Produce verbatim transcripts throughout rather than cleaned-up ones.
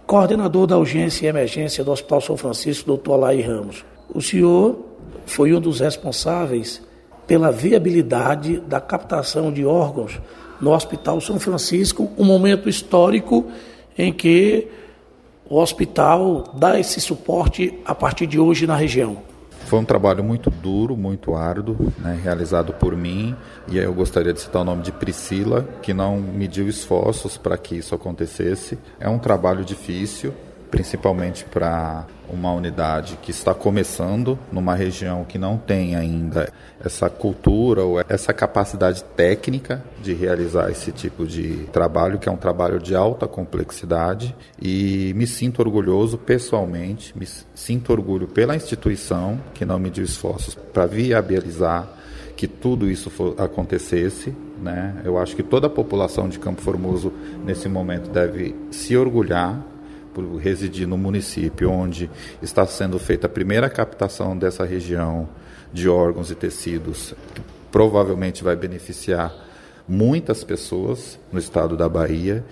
coordenador da urgência e emergência do Hospital São Francisco, doutor Alair Ramos. O senhor foi um dos responsáveis pela viabilidade da captação de órgãos no Hospital São Francisco, um momento histórico em que o hospital dá esse suporte a partir de hoje na região. Foi um trabalho muito duro, muito árduo, né, realizado por mim, e aí eu gostaria de citar o nome de Priscila, que não mediu esforços para que isso acontecesse. É um trabalho difícil, principalmente para uma unidade que está começando numa região que não tem ainda essa cultura ou essa capacidade técnica de realizar esse tipo de trabalho, que é um trabalho de alta complexidade, e me sinto orgulhoso pessoalmente, me sinto orgulho pela instituição que não mediu esforços para viabilizar que tudo isso for, acontecesse, né? Eu acho que toda a população de Campo Formoso nesse momento deve se orgulhar por residir no município onde está sendo feita a primeira captação dessa região de órgãos e tecidos, que provavelmente vai beneficiar muitas pessoas no estado da Bahia.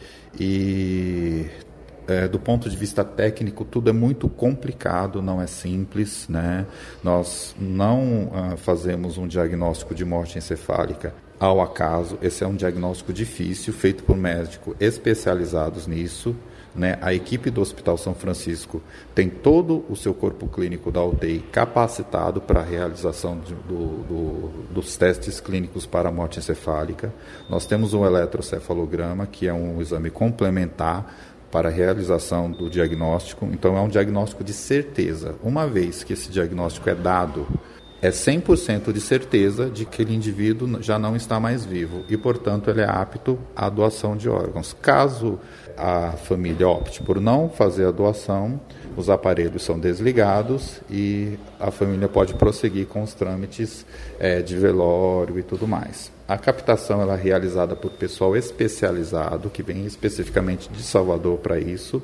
E é, do ponto de vista técnico, tudo é muito complicado, não é simples, né? Nós não ah, fazemos um diagnóstico de morte encefálica ao acaso. Esse é um diagnóstico difícil, feito por médicos especializados nisso. Né? A equipe do Hospital São Francisco tem todo o seu corpo clínico da U T I capacitado para a realização de, do, do, dos testes clínicos para a morte encefálica. Nós temos um eletrocefalograma, que é um exame complementar para a realização do diagnóstico. Então, é um diagnóstico de certeza. Uma vez que esse diagnóstico é dado, é cem por cento de certeza de que aquele indivíduo já não está mais vivo e, portanto, ele é apto à doação de órgãos. Caso a família opte por não fazer a doação, os aparelhos são desligados e a família pode prosseguir com os trâmites é, de velório e tudo mais. A captação ela é realizada por pessoal especializado, que vem especificamente de Salvador para isso,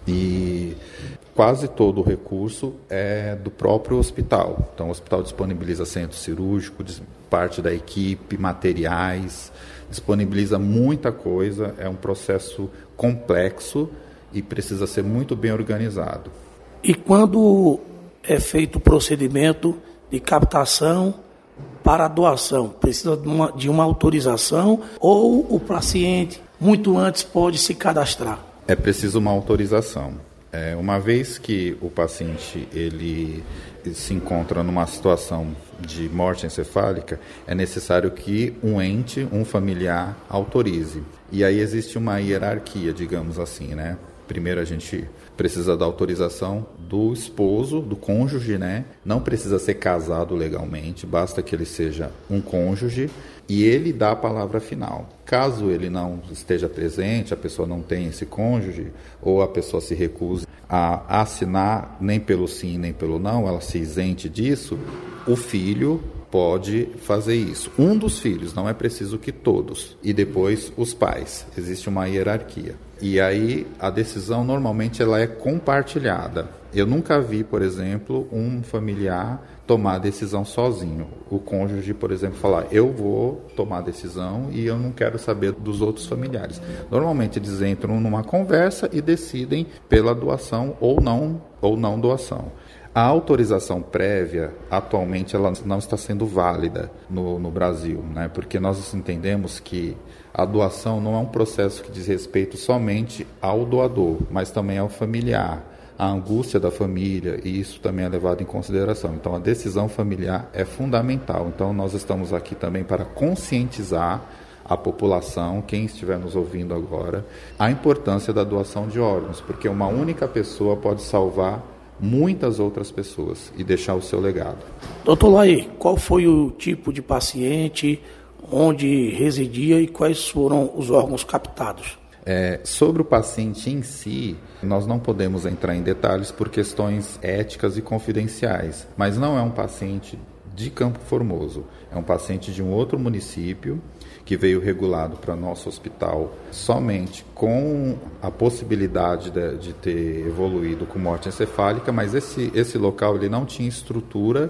e quase todo o recurso é do próprio hospital. Então, o hospital disponibiliza centro cirúrgico, parte da equipe, materiais, disponibiliza muita coisa. É um processo complexo e precisa ser muito bem organizado. E quando é feito o procedimento de captação para a doação, precisa de uma, de uma autorização ou o paciente muito antes pode se cadastrar? É preciso uma autorização. É, uma vez que o paciente ele se encontra numa situação de morte encefálica, é necessário que um ente, um familiar, autorize. E aí existe uma hierarquia, digamos assim, né? Primeiro a gente precisa da autorização do esposo, do cônjuge, né? Não precisa ser casado legalmente, basta que ele seja um cônjuge e ele dá a palavra final. Caso ele não esteja presente, a pessoa não tenha esse cônjuge, ou a pessoa se recuse a assinar nem pelo sim nem pelo não, ela se isente disso, o filho pode fazer isso. Um dos filhos, não é preciso que todos. E depois os pais. Existe uma hierarquia. E aí a decisão normalmente ela é compartilhada. Eu nunca vi, por exemplo, um familiar tomar a decisão sozinho. O cônjuge, por exemplo, falar, eu vou tomar a decisão e eu não quero saber dos outros familiares. Normalmente eles entram numa conversa e decidem pela doação ou não, ou não doação. A autorização prévia, atualmente, ela não está sendo válida no, no Brasil, né? Porque nós entendemos que a doação não é um processo que diz respeito somente ao doador, mas também ao familiar, a angústia da família, e isso também é levado em consideração. Então, a decisão familiar é fundamental. Então, nós estamos aqui também para conscientizar a população, quem estiver nos ouvindo agora, a importância da doação de órgãos, porque uma única pessoa pode salvar muitas outras pessoas e deixar o seu legado. Doutor Alair, qual foi o tipo de paciente, onde residia e quais foram os órgãos captados? É, sobre o paciente em si, nós não podemos entrar em detalhes por questões éticas e confidenciais, mas não é um paciente de Campo Formoso, é um paciente de um outro município que veio regulado para nosso hospital somente com a possibilidade de, de ter evoluído com morte encefálica, mas esse, esse local ele não tinha estrutura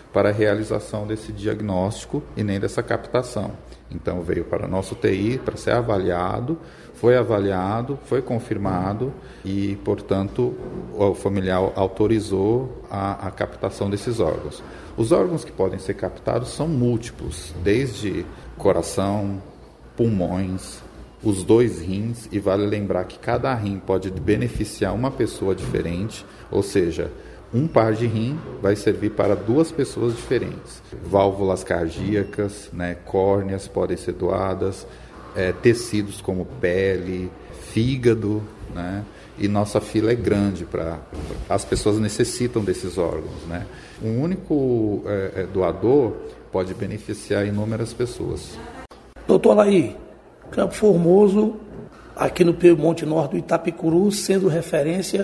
para a realização desse diagnóstico e nem dessa captação. Então veio para nosso T I para ser avaliado, foi avaliado, foi confirmado e, portanto, o familiar autorizou a, a captação desses órgãos. Os órgãos que podem ser captados são múltiplos, desde coração, pulmões, os dois rins, e vale lembrar que cada rim pode beneficiar uma pessoa diferente, ou seja, um par de rim vai servir para duas pessoas diferentes. Válvulas cardíacas, né, córneas podem ser doadas, é, tecidos como pele, fígado, né, e nossa fila é grande, para as pessoas necessitam desses órgãos, né. Um único é, doador pode beneficiar inúmeras pessoas. Doutor Alair, Campo Formoso, aqui no Monte Norte do Itapicuru, sendo referência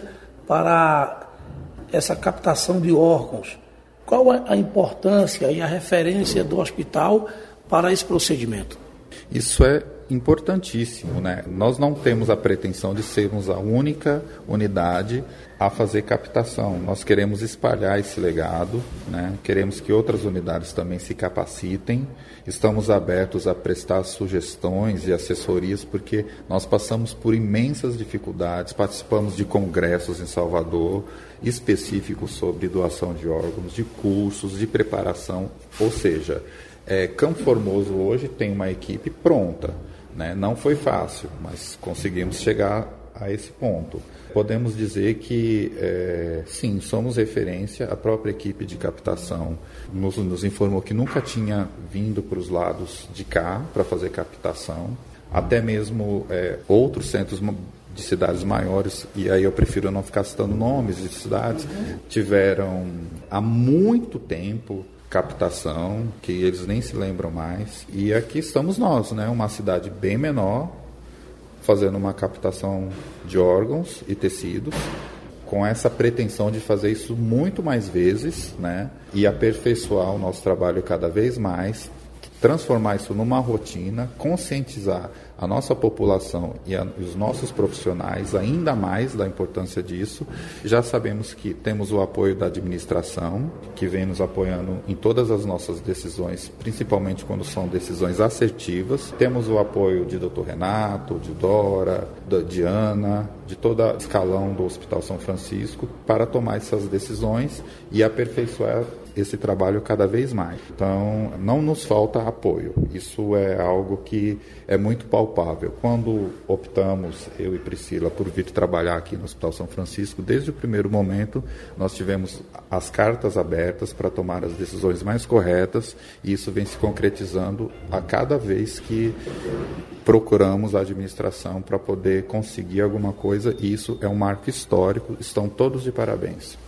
para essa captação de órgãos. Qual é a importância e a referência do hospital para esse procedimento? Isso é importantíssimo, né? Nós não temos a pretensão de sermos a única unidade a fazer captação. Nós queremos espalhar esse legado, né? Queremos que outras unidades também se capacitem. Estamos abertos a prestar sugestões e assessorias, porque nós passamos por imensas dificuldades, participamos de congressos em Salvador, específicos sobre doação de órgãos, de cursos, de preparação, ou seja, é, Campo Formoso hoje tem uma equipe pronta, né? Não foi fácil, mas conseguimos chegar a esse ponto. Podemos dizer que, é, sim, somos referência. A própria equipe de captação nos, nos informou que nunca tinha vindo para os lados de cá para fazer captação. Até mesmo é, outros centros de cidades maiores, e aí eu prefiro não ficar citando nomes de cidades, tiveram há muito tempo captação, que eles nem se lembram mais. E aqui estamos nós, né? Uma cidade bem menor, fazendo uma captação de órgãos e tecidos, com essa pretensão de fazer isso muito mais vezes, né? E aperfeiçoar o nosso trabalho cada vez mais, transformar isso numa rotina, conscientizar a nossa população e, a, e os nossos profissionais ainda mais da importância disso. Já sabemos que temos o apoio da administração, que vem nos apoiando em todas as nossas decisões, principalmente quando são decisões assertivas. Temos o apoio de doutor Renato, de Dora, da Diana, de todo o escalão do Hospital São Francisco, para tomar essas decisões e aperfeiçoar esse trabalho cada vez mais. Então, não nos falta apoio. Isso é algo que é muito palpável. Quando optamos, eu e Priscila, por vir trabalhar aqui no Hospital São Francisco, desde o primeiro momento, nós tivemos as cartas abertas para tomar as decisões mais corretas, e isso vem se concretizando a cada vez que procuramos a administração para poder conseguir alguma coisa, e isso é um marco histórico. Estão todos de parabéns.